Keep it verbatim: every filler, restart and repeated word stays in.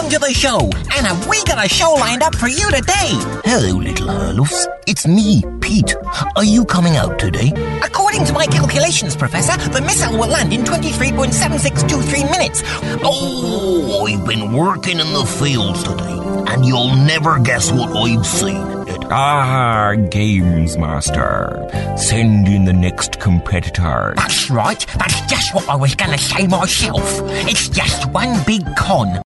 welcome to the show. And have we got a show lined up for you today? Hello, little Herlufs. It's me, Pete. Are you coming out today? According to my calculations, Professor, the missile will land in twenty-three point seven six two three minutes. Oh, I've been working in the fields today, and you'll never guess what I've seen. Ah, Games Master. Send in the next competitor. That's right. That's just what I was going to say myself. It's just one big con.